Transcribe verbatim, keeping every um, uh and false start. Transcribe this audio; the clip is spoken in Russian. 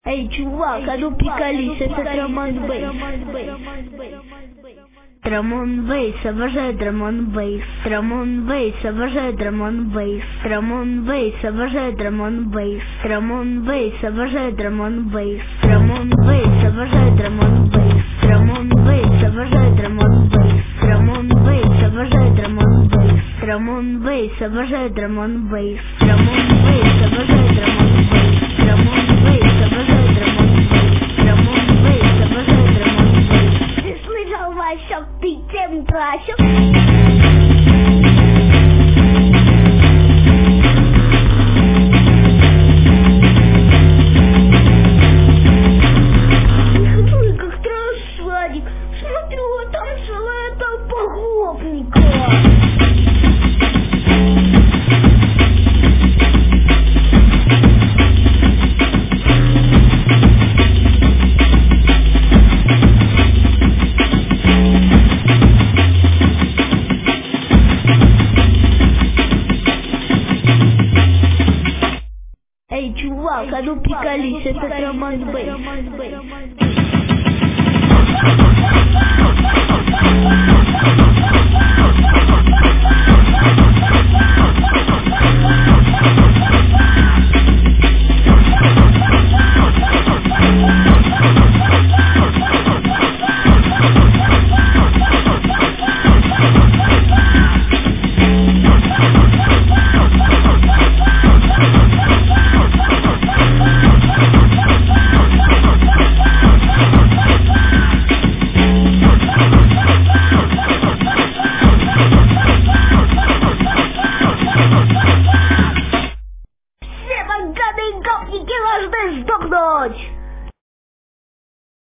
Эй, чувак, а ну приколись, это Драмон Бейс. Драмон Бейс, обожаю Драмон Бейс. Драмон Бейс, обожаю Драмон Бейс. Драмон Бейс, обожаю Драмон Бейс. Драмон Бейс, обожаю Драмон Бейс. Драмон Бейс, обожаю Драмон Бейс. Драмон Бейс, обожаю Драмон Бейс. Драмон Бейс, обожаю Драмон Бейс. Драмон Бейс, обожаю Драмон Бейс. Драмон Бейс, обожаю Драмон Бейс. Драмон Бейс, обожаю Драмон Бейс. Драмон Бейс, обожаю Драмон Бейс. Ты слышал, Васек, ты тем красил? Ой, как страшный садик. Смотрю, там целая толпа гопников. Эй, чувак, а ну приколись, это Драмон Бейс. Все богатые гопники должны сдохнуть!